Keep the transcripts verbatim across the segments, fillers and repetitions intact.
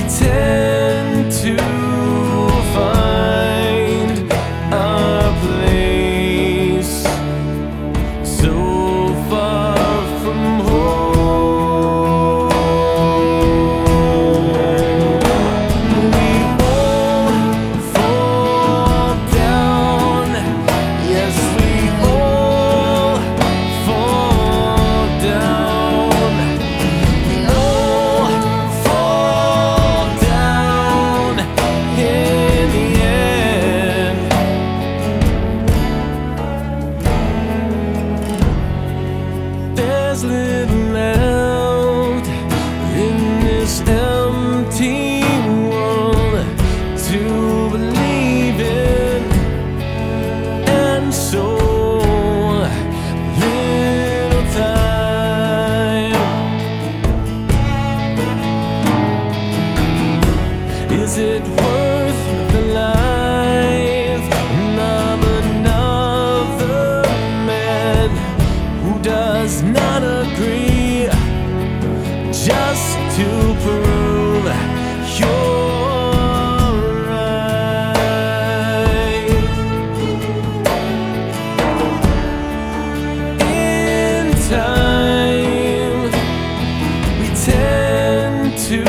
tend to find our place so far from home. We all fall down, yes, we all fall down. We all fall down in the end. There's little left in this empty world to believe in, and so little time. Is it worth the life of another man who does not agree, just to prove you're right? In time, we tend to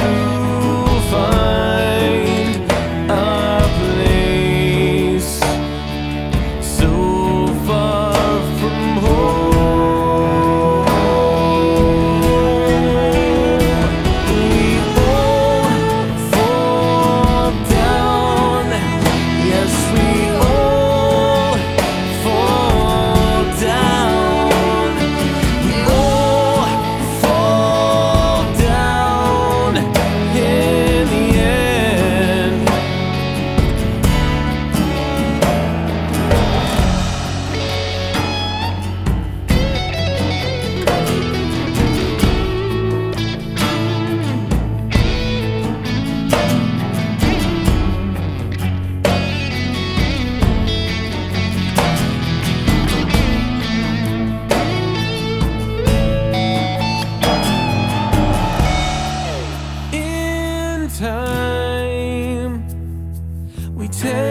find our place so far from home. We all fall down, yes, we all fall down. We all fall down in the end. In time, we tend